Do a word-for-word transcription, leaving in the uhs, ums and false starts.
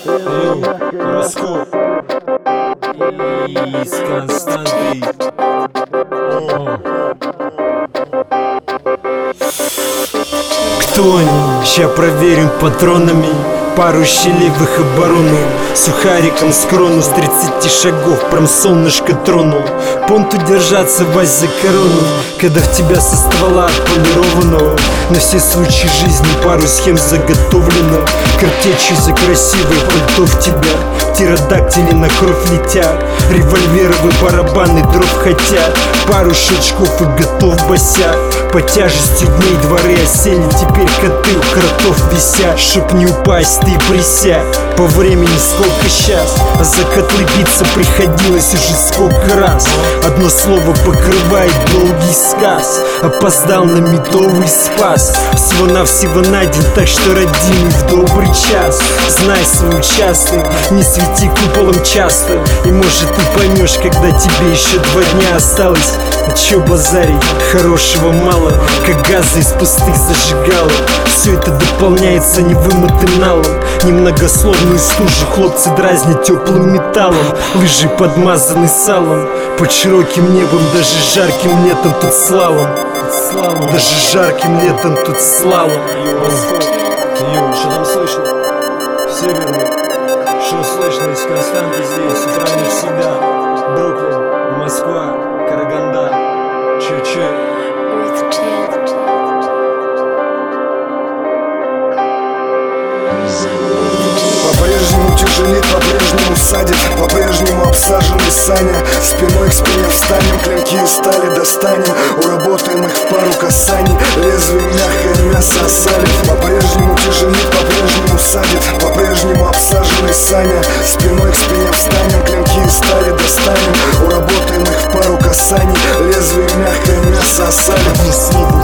Расход и с Константой. Кто они? Ща проверим патронами. Пару щелей в их оборону. Сухариком с крону с тридцати шагов прям солнышко тронул. Понту держаться, вась, за корону, когда в тебя со ствола отполированного. На все случаи жизни пару схем заготовлено. Картечью за красивое пальто в тебя. Птеродактили на кровь летят. Револьверовые барабаны дров хотят. Пару щелчков и готов босяк. По тяжести дней дворы осели. Теперь коты у кротов висят. Чтоб не упасть, ты присядь. По времени сколько сейчас, а за котлы биться приходилось уже сколько раз. Одно слово покрывает долгий сказ. Опоздал на медовый спас. Всего-навсего на день, так что, родимый, в добрый час. Знай свой участок, не свети куполом часто. И может ты поймешь, когда тебе еще два дня осталось. А чё базарить, хорошего мало, как газа из пустых зажигалок. Все это дополняется невымытым налом. Немногословную стужу хлопцы дразнят теплым металлом. Лыжи подмазаны салом. Под широким небом даже жарким летом тут слалом. Даже жарким летом тут слалом. Йо, что там слышно? Северный. Что слышно из Константы здесь? С утра не всегда. Бруклин, Москва, Караганда. Че-че? По-прежнему тяжелит, по-прежнему садит, по-прежнему обсажены Саня. Спиной к спине встанем, клинки из стали достанем. Уработаем их в пару касаний, лезвие мягкое мясо осалит. По-прежнему тяжелит, по-прежнему садит, по-прежнему обсажены Саня. Спиной к спине встанем, клинки из стали достанем. Уработаем их в пару касаний, лезвие мягкое мясо осалит. Одно слово